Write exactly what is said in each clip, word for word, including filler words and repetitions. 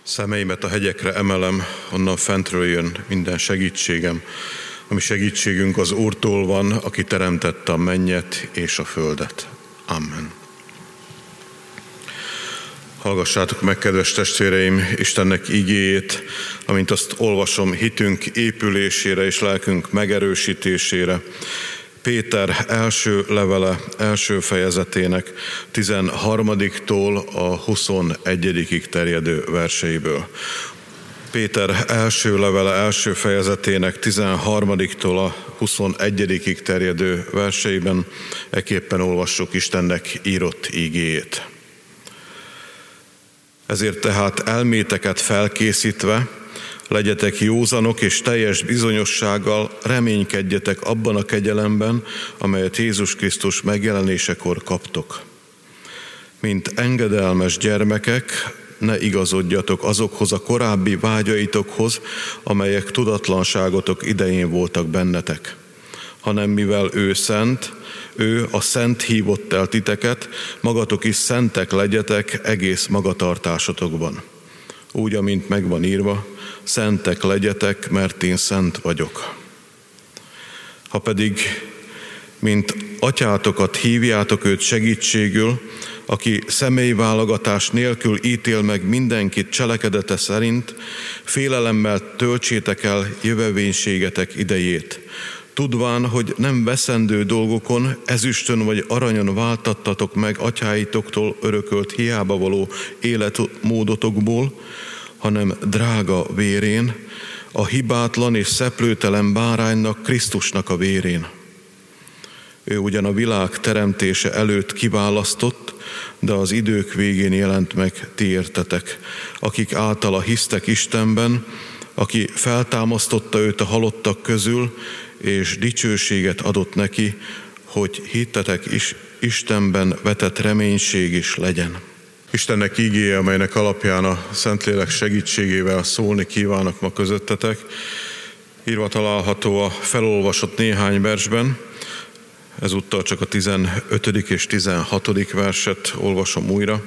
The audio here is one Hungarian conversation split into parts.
Szemeimet a hegyekre emelem, onnan fentről jön minden segítségem. Ami segítségünk az Úrtól van, aki teremtette a mennyet és a földet. Amen. Hallgassátok meg, kedves testvéreim, Istennek igéjét, amint azt olvasom hitünk épülésére és lelkünk megerősítésére. Péter első levele, első fejezetének tizenharmadiktól a huszonegyedikig terjedő verseiből. Péter első levele, első fejezetének tizenharmadiktól a huszonegyedikig terjedő verseiben ekképpen olvassuk Istennek írott igéjét. Ezért tehát elméteket felkészítve, legyetek józanok és teljes bizonyossággal reménykedjetek abban a kegyelemben, amelyet Jézus Krisztus megjelenésekor kaptok. Mint engedelmes gyermekek, ne igazodjatok azokhoz a korábbi vágyaitokhoz, amelyek tudatlanságotok idején voltak bennetek, hanem mivel ő szent, ő a szent hívott el titeket, magatok is szentek legyetek egész magatartásotokban. Úgy, amint megvan írva, szentek legyetek, mert én szent vagyok. Ha pedig, mint atyátokat hívjátok őt segítségül, aki személyválogatás nélkül ítél meg mindenkit cselekedete szerint, félelemmel töltsétek el jövevénységetek idejét, tudván, hogy nem veszendő dolgokon, ezüstön vagy aranyon váltattatok meg atyáitoktól örökölt hiába való életmódotokból, hanem drága vérén, a hibátlan és szeplőtelen báránynak, Krisztusnak a vérén. Ő ugyan a világ teremtése előtt kiválasztott, de az idők végén jelent meg ti értetek, akik általa hisztek Istenben, aki feltámasztotta őt a halottak közül, és dicsőséget adott neki, hogy hittetek is Istenben vetett reménység is legyen. Istennek igéje, amelynek alapján a Szentlélek segítségével szólni kívánok ma közöttetek, írva található a felolvasott néhány versben. Ezúttal csak a tizenötödik és tizenhatodik verset olvasom újra.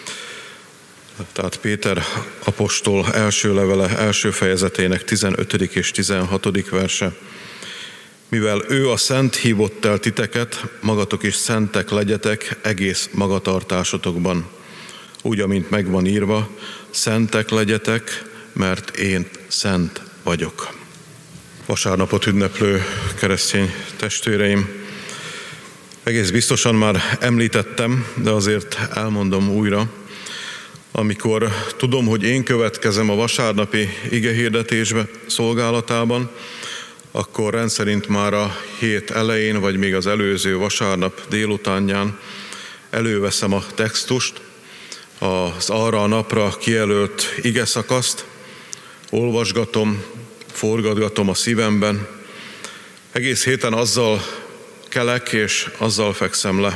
Tehát Péter apostol első levele, első fejezetének tizenötödik és tizenhatodik verse. Mivel ő a szent hívott el titeket, magatok is szentek legyetek egész magatartásotokban. Úgy, amint megvan írva, szentek legyetek, mert én szent vagyok. Vasárnapot ünneplő keresztény testvéreim, egész biztosan már említettem, de azért elmondom újra, amikor tudom, hogy én következem a vasárnapi igehirdetésbe szolgálatában, akkor rendszerint már a hét elején, vagy még az előző vasárnap délutánján előveszem a textust, az arra a napra kijelölt igeszakaszt, olvasgatom, forgatgatom a szívemben, egész héten azzal kelek és azzal fekszem le.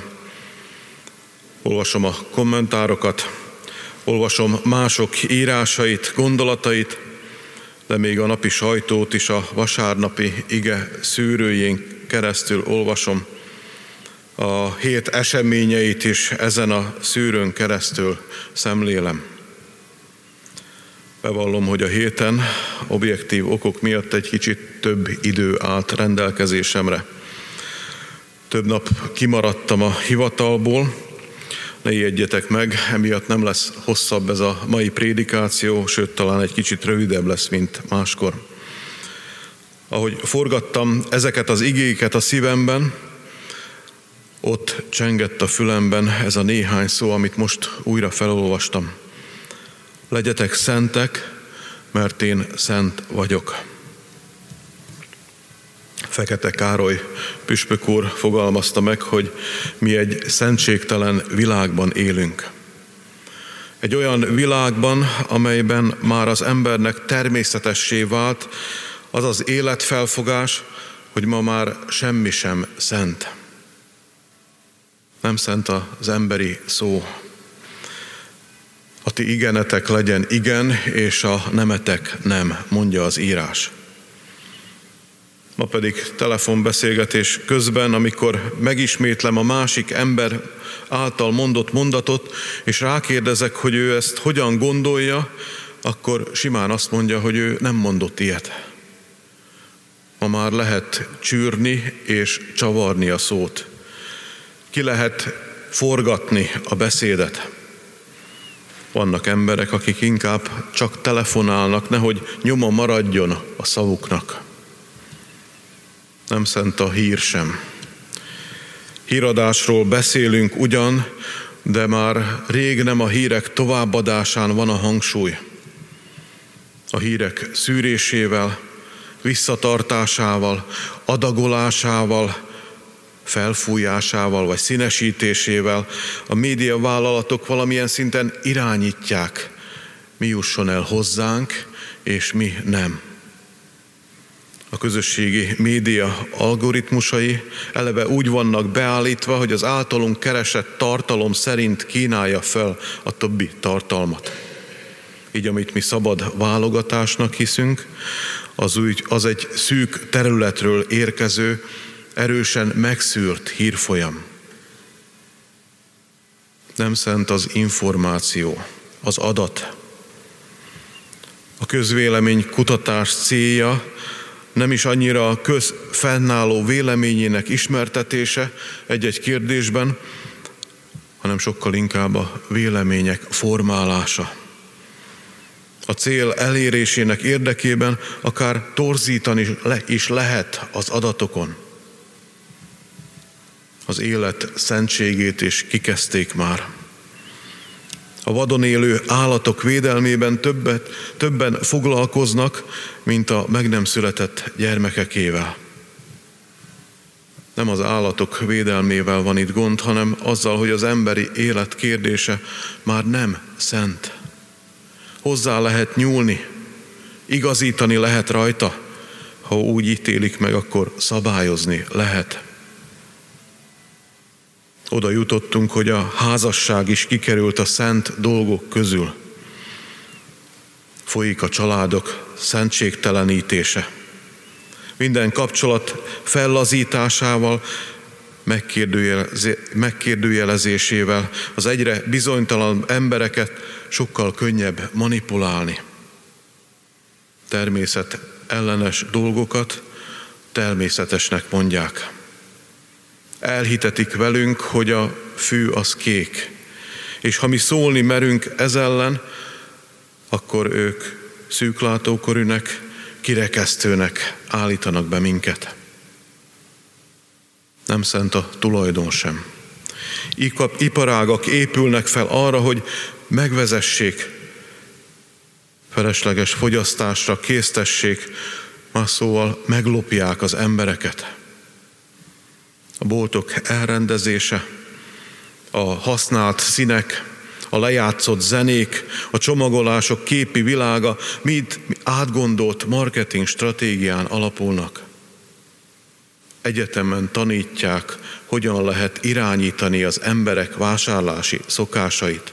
Olvasom a kommentárokat, olvasom mások írásait, gondolatait, de még a napi sajtót is a vasárnapi ige szűrőjén keresztül olvasom. A hét eseményeit is ezen a szűrőn keresztül szemlélem. Bevallom, hogy a héten objektív okok miatt egy kicsit több idő állt rendelkezésemre. Több nap kimaradtam a hivatalból, ne ijedjetek meg, emiatt nem lesz hosszabb ez a mai prédikáció, sőt talán egy kicsit rövidebb lesz, mint máskor. Ahogy forgattam ezeket az igéket a szívemben, ott csengett a fülemben ez a néhány szó, amit most újra felolvastam. Legyetek szentek, mert én szent vagyok. Fekete Károly püspök úr fogalmazta meg, hogy mi egy szentségtelen világban élünk. Egy olyan világban, amelyben már az embernek természetessé vált az az életfelfogás, hogy ma már semmi sem szent. Nem szent az emberi szó. A ti igenetek legyen igen, és a nemetek nem, mondja az írás. Ma pedig telefonbeszélgetés közben, amikor megismétlem a másik ember által mondott mondatot, és rákérdezek, hogy ő ezt hogyan gondolja, akkor simán azt mondja, hogy ő nem mondott ilyet. Ma már lehet csűrni és csavarni a szót. Ki lehet forgatni a beszédet. Vannak emberek, akik inkább csak telefonálnak, nehogy nyoma maradjon a szavuknak. Nem szent a hír sem. Híradásról beszélünk ugyan, de már rég nem a hírek továbbadásán van a hangsúly. A hírek szűrésével, visszatartásával, adagolásával, felfújásával vagy színesítésével a médiavállalatok valamilyen szinten irányítják, mi jusson el hozzánk, és mi nem. A közösségi média algoritmusai eleve úgy vannak beállítva, hogy az általunk keresett tartalom szerint kínálja fel a többi tartalmat. Így, amit mi szabad válogatásnak hiszünk, az, úgy, az egy szűk területről érkező, erősen megszűrt hírfolyam. Nem szent az információ, az adat. A közvélemény kutatás célja nem is annyira a köz fennálló véleményének ismertetése egy-egy kérdésben, hanem sokkal inkább a vélemények formálása. A cél elérésének érdekében akár torzítani is lehet az adatokon. Az élet szentségét is kikezdték már. A vadon élő állatok védelmében többet, többen foglalkoznak, mint a meg nem született gyermekekével. Nem az állatok védelmével van itt gond, hanem azzal, hogy az emberi élet kérdése már nem szent. Hozzá lehet nyúlni, igazítani lehet rajta, ha úgy ítélik meg, akkor szabályozni lehet. Oda jutottunk, hogy a házasság is kikerült a szent dolgok közül. Folyik a családok szentségtelenítése. Minden kapcsolat fellazításával, megkérdőjelezésével az egyre bizonytalan embereket sokkal könnyebb manipulálni. Természet ellenes dolgokat természetesnek mondják. Elhitetik velünk, hogy a fű az kék, és ha mi szólni merünk ez ellen, akkor ők szűklátókörűnek, kirekesztőnek állítanak be minket. Nem szent a tulajdon sem. Iparágak épülnek fel arra, hogy megvezessék, felesleges fogyasztásra késztessék, más szóval meglopják az embereket. A boltok elrendezése, a használt színek, a lejátszott zenék, a csomagolások képi világa mind átgondolt marketing stratégián alapulnak. Egyetemen tanítják, hogyan lehet irányítani az emberek vásárlási szokásait.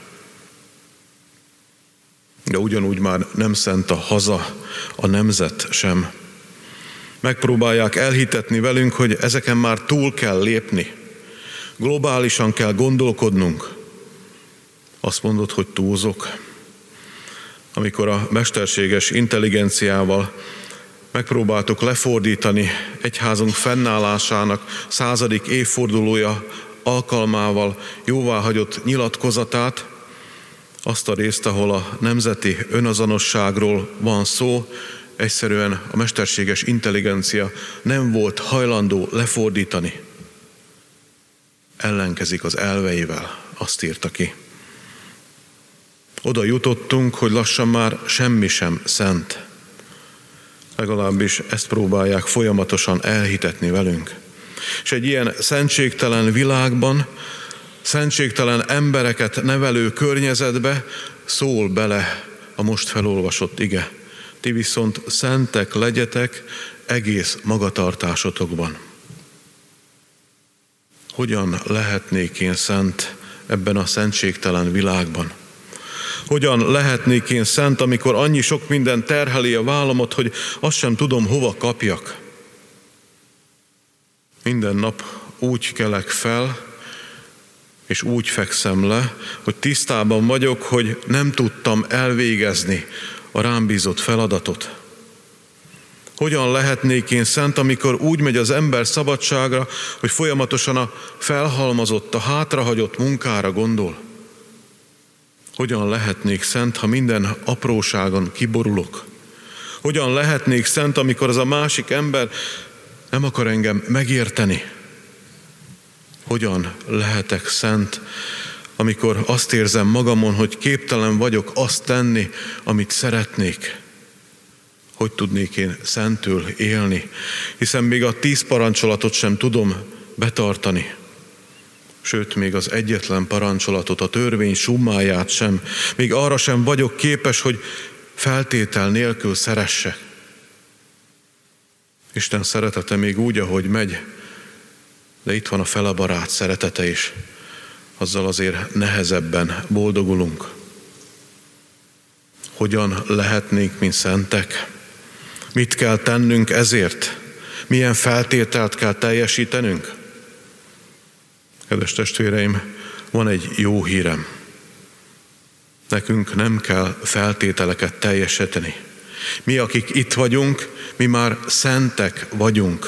De ugyanúgy már nem szent a haza, a nemzet sem. Megpróbálják elhitetni velünk, hogy ezeken már túl kell lépni. Globálisan kell gondolkodnunk. Azt mondod, hogy túlzok. Amikor a mesterséges intelligenciával megpróbáltuk lefordítani egyházunk fennállásának századik évfordulója alkalmával jóváhagyott nyilatkozatát, azt a részt, ahol a nemzeti önazonosságról van szó, egyszerűen a mesterséges intelligencia nem volt hajlandó lefordítani. Ellenkezik az elveivel, azt írta ki. Oda jutottunk, hogy lassan már semmi sem szent. Legalábbis ezt próbálják folyamatosan elhitetni velünk. És egy ilyen szentségtelen világban, szentségtelen embereket nevelő környezetbe szól bele a most felolvasott ige. Ti viszont szentek legyetek egész magatartásotokban. Hogyan lehetnék én szent ebben a szentségtelen világban? Hogyan lehetnék én szent, amikor annyi sok minden terheli a vállamat, hogy azt sem tudom, hova kapjak? Minden nap úgy kelek fel, és úgy fekszem le, hogy tisztában vagyok, hogy nem tudtam elvégezni a rám bízott feladatot? Hogyan lehetnék én szent, amikor úgy megy az ember szabadságra, hogy folyamatosan a felhalmozott, a hátrahagyott munkára gondol? Hogyan lehetnék szent, ha minden apróságon kiborulok? Hogyan lehetnék szent, amikor az a másik ember nem akar engem megérteni? Hogyan lehetek szent, amikor azt érzem magamon, hogy képtelen vagyok azt tenni, amit szeretnék? Hogy tudnék én szentül élni, hiszen még a tíz parancsolatot sem tudom betartani. Sőt, még az egyetlen parancsolatot, a törvény summáját sem, még arra sem vagyok képes, hogy feltétel nélkül szeressek. Isten szeretete még úgy, ahogy megy, de itt van a fele barát szeretete is. Azzal azért nehezebben boldogulunk. Hogyan lehetnénk, mint szentek? Mit kell tennünk ezért? Milyen feltételt kell teljesítenünk? Kedves testvéreim, van egy jó hírem. Nekünk nem kell feltételeket teljesíteni. Mi, akik itt vagyunk, mi már szentek vagyunk.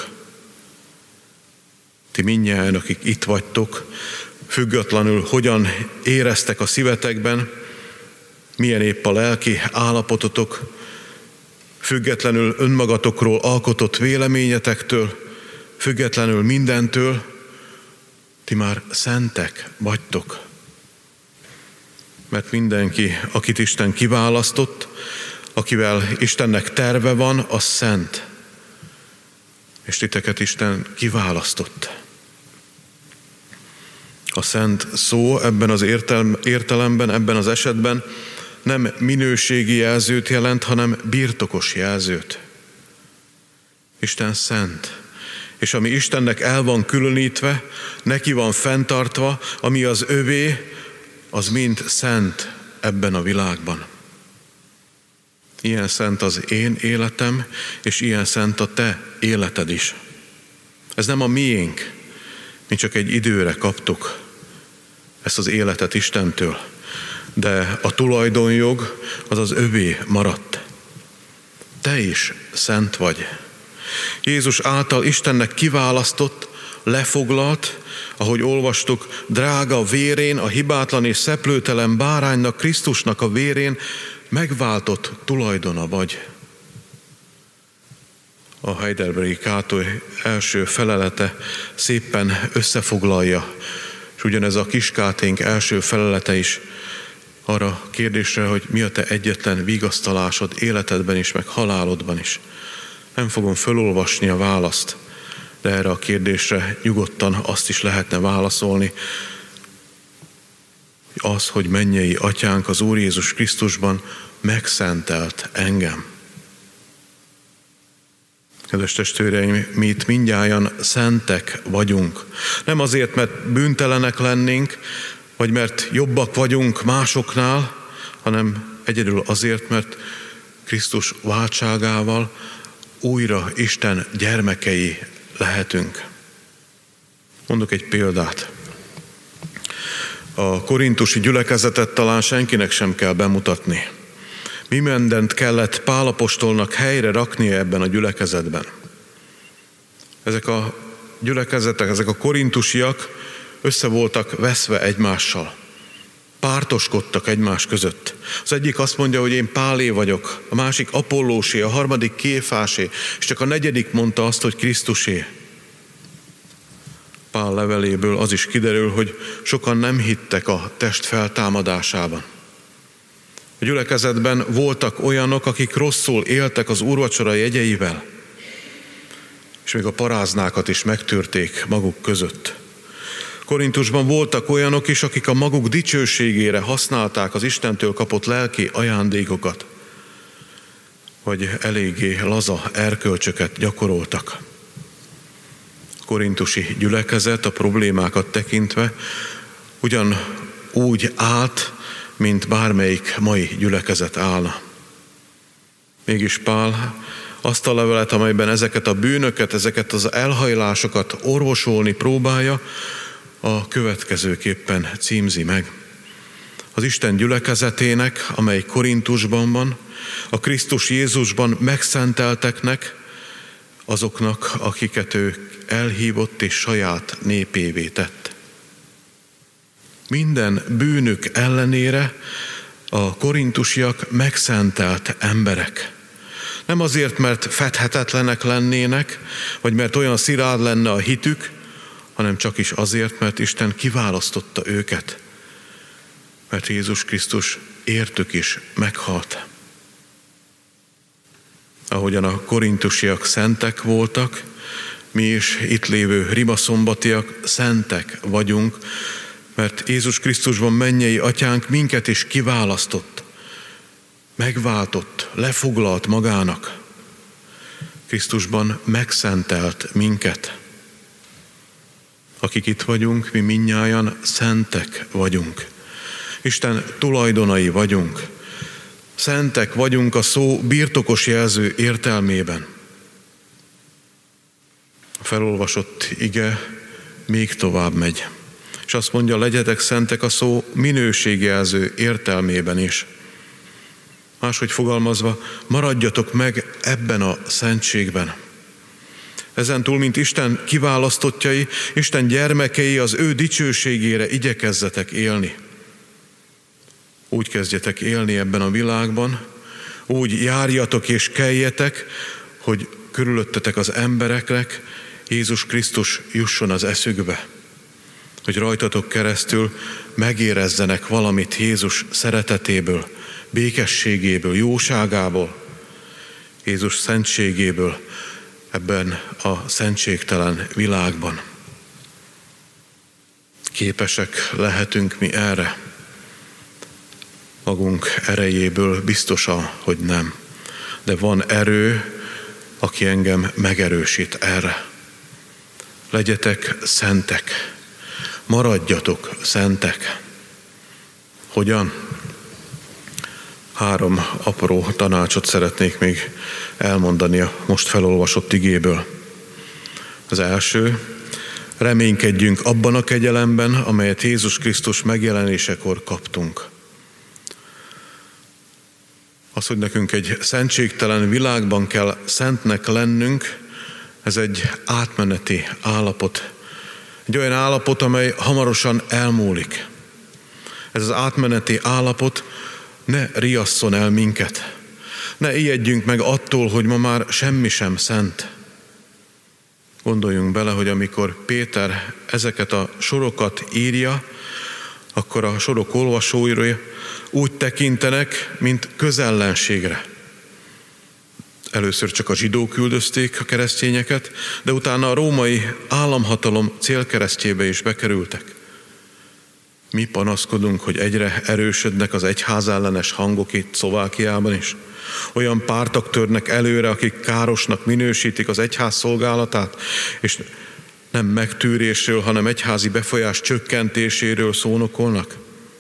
Ti mindnyájan, akik itt vagytok, függetlenül hogyan éreztek a szívetekben, milyen épp a lelki állapototok, függetlenül önmagatokról alkotott véleményetektől, függetlenül mindentől, ti már szentek vagytok. Mert mindenki, akit Isten kiválasztott, akivel Istennek terve van, az szent. És titeket Isten kiválasztott. A szent szó ebben az értelemben, ebben az esetben nem minőségi jelzőt jelent, hanem birtokos jelzőt. Isten szent, és ami Istennek el van különítve, neki van fenntartva, ami az övé, az mind szent ebben a világban. Ilyen szent az én életem, és ilyen szent a te életed is. Ez nem a miénk, mi csak egy időre kaptuk ezt az életet Istentől, de a tulajdonjog az az övé maradt. Te is szent vagy. Jézus által Istennek kiválasztott, lefoglalt, ahogy olvastuk, drága vérén, a hibátlan és szeplőtelen báránynak, Krisztusnak a vérén megváltott tulajdona vagy. A Heidelbergi Kátoly első felelete szépen összefoglalja, és ugyanez a Kiskáténk első felelete is arra a kérdésre, hogy mi a te egyetlen vigasztalásod életedben is, meg halálodban is. Nem fogom felolvasni a választ, de erre a kérdésre nyugodtan azt is lehetne válaszolni, az, hogy mennyei Atyánk az Úr Jézus Krisztusban megszentelt engem. Kedves testvéreim, mi itt mindnyájan szentek vagyunk. Nem azért, mert bűntelenek lennénk, vagy mert jobbak vagyunk másoknál, hanem egyedül azért, mert Krisztus váltságával újra Isten gyermekei lehetünk. Mondok egy példát. A korintusi gyülekezetet talán senkinek sem kell bemutatni. Mi mindent kellett Pál apostolnak helyre raknia ebben a gyülekezetben. Ezek a gyülekezetek, ezek a korintusiak össze voltak veszve egymással. Pártoskodtak egymás között. Az egyik azt mondja, hogy én Pálé vagyok, a másik Apollósé, a harmadik Kéfásé, és csak a negyedik mondta azt, hogy Krisztusé. Pál leveléből az is kiderül, hogy sokan nem hittek a test feltámadásában. A gyülekezetben voltak olyanok, akik rosszul éltek az úrvacsora jegyeivel, és még a paráznákat is megtörték maguk között. Korintusban voltak olyanok is, akik a maguk dicsőségére használták az Istentől kapott lelki ajándékokat, vagy eléggé laza erkölcsöket gyakoroltak. A korintusi gyülekezet a problémákat tekintve ugyan úgy állt, mint bármelyik mai gyülekezet állna. Mégis Pál azt a levelet, amelyben ezeket a bűnöket, ezeket az elhajlásokat orvosolni próbálja, a következőképpen címzi meg. az Isten gyülekezetének, amely Korintusban van, a Krisztus Jézusban megszentelteknek, azoknak, akiket ő elhívott és saját népévé tett. Minden bűnük ellenére a korintusiak megszentelt emberek. Nem azért, mert fedhetetlenek lennének, vagy mert olyan szilárd lenne a hitük, hanem csak is azért, mert Isten kiválasztotta őket. Mert Jézus Krisztus értük is meghalt. Ahogyan a korintusiak szentek voltak, mi is itt lévő rimaszombatiak szentek vagyunk, mert Jézus Krisztusban mennyei atyánk minket is kiválasztott, megváltott, lefoglalt magának. Krisztusban megszentelt minket. Akik itt vagyunk, mi mindnyájan szentek vagyunk. Isten tulajdonai vagyunk. Szentek vagyunk a szó birtokos jelző értelmében. A felolvasott ige még tovább megy. És azt mondja, legyetek szentek a szó minőségjelző értelmében is. Máshogy fogalmazva, maradjatok meg ebben a szentségben. Ezentúl, mint Isten kiválasztottjai, Isten gyermekei, az ő dicsőségére igyekezzetek élni. Úgy kezdjetek élni ebben a világban, úgy járjatok és keljetek, hogy körülöttetek az embereknek Jézus Krisztus jusson az eszükbe. Hogy rajtatok keresztül megérezzenek valamit Jézus szeretetéből, békességéből, jóságából, Jézus szentségéből ebben a szentségtelen világban. Képesek lehetünk mi erre? Magunk erejéből biztosan, hogy nem. De van erő, aki engem megerősít erre. Legyetek szentek. Maradjatok szentek. Hogyan? Három apró tanácsot szeretnék még elmondani a most felolvasott igéből. Az első, reménykedjünk abban a kegyelemben, amelyet Jézus Krisztus megjelenésekor kaptunk. Az, hogy nekünk egy szentségtelen világban kell szentnek lennünk, ez egy átmeneti állapot. Egy olyan állapot, amely hamarosan elmúlik. Ez az átmeneti állapot ne riasszon el minket. Ne ijedjünk meg attól, hogy ma már semmi sem szent. Gondoljunk bele, hogy amikor Péter ezeket a sorokat írja, akkor a sorok olvasói úgy tekintenek, mint közellenségre. Először csak a zsidók üldözték a keresztényeket, de utána a római államhatalom célkeresztjébe is bekerültek. Mi panaszkodunk, hogy egyre erősödnek az egyházellenes hangok itt Szlovákiában is. Olyan pártok törnek előre, akik károsnak minősítik az egyház szolgálatát, és nem megtűrésről, hanem egyházi befolyás csökkentéséről szónokolnak.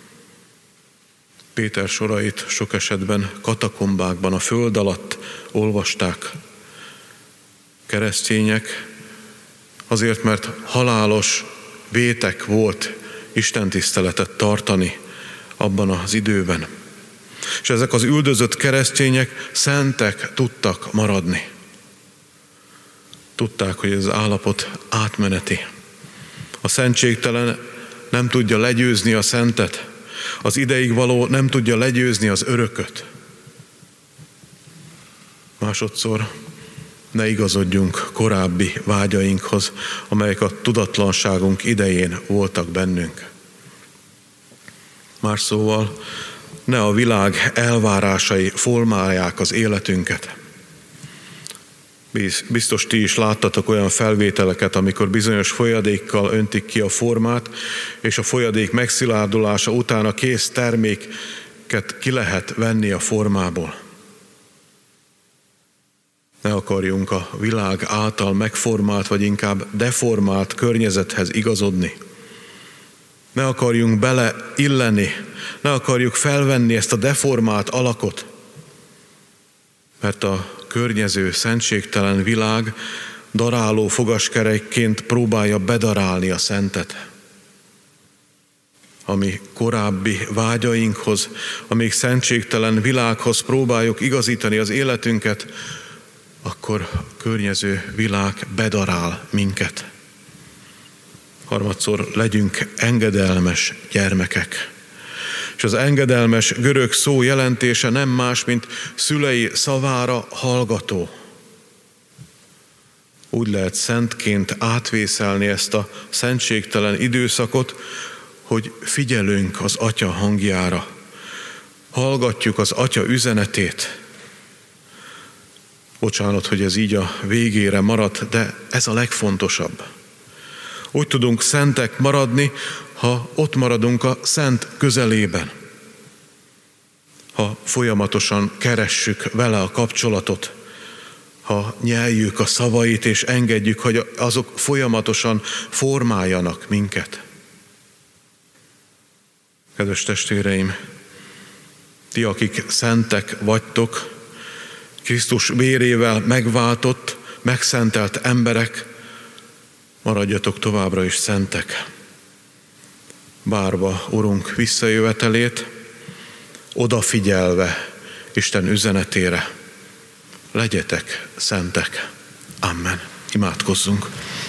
Péter sorait sok esetben katakombákban, a föld alatt olvasták. Keresztények azért, mert halálos vétek volt istentiszteletet tartani abban az időben. És ezek az üldözött keresztények szentek tudtak maradni. Tudták, hogy ez az állapot átmeneti. A szentségtelen nem tudja legyőzni a szentet, az ideig való nem tudja legyőzni az örököt. Másodszor ne igazodjunk korábbi vágyainkhoz, amelyek a tudatlanságunk idején voltak bennünk. Más szóval, ne a világ elvárásai formálják az életünket. Biztos ti is láttatok olyan felvételeket, amikor bizonyos folyadékkal öntik ki a formát, és a folyadék megszilárdulása után a kész terméket ki lehet venni a formából. Ne akarjunk a világ által megformált, vagy inkább deformált környezethez igazodni. Ne akarjunk beleilleni, ne akarjuk felvenni ezt a deformált alakot, mert a környező szentségtelen világ daráló fogaskerekként próbálja bedarálni a szentet. a mi korábbi vágyainkhoz, a még szentségtelen világhoz próbáljuk igazítani az életünket, akkor a környező világ bedarál minket. Harmadszor legyünk engedelmes gyermekek. És az engedelmes görög szó jelentése nem más, mint szülei szavára hallgató. Úgy lehet szentként átvészelni ezt a szentségtelen időszakot, hogy figyelünk az Atya hangjára, hallgatjuk az Atya üzenetét. Bocsánat, hogy ez így a végére maradt, de ez a legfontosabb. Úgy tudunk szentek maradni, ha ott maradunk a szent közelében. Ha folyamatosan keressük vele a kapcsolatot, ha nyeljük a szavait és engedjük, hogy azok folyamatosan formáljanak minket. Kedves testvéreim, ti, akik szentek vagytok, Krisztus vérével megváltott, megszentelt emberek, maradjatok továbbra is szentek. Várva Urunk visszajövetelét, odafigyelve Isten üzenetére, legyetek szentek. Amen. Imádkozzunk.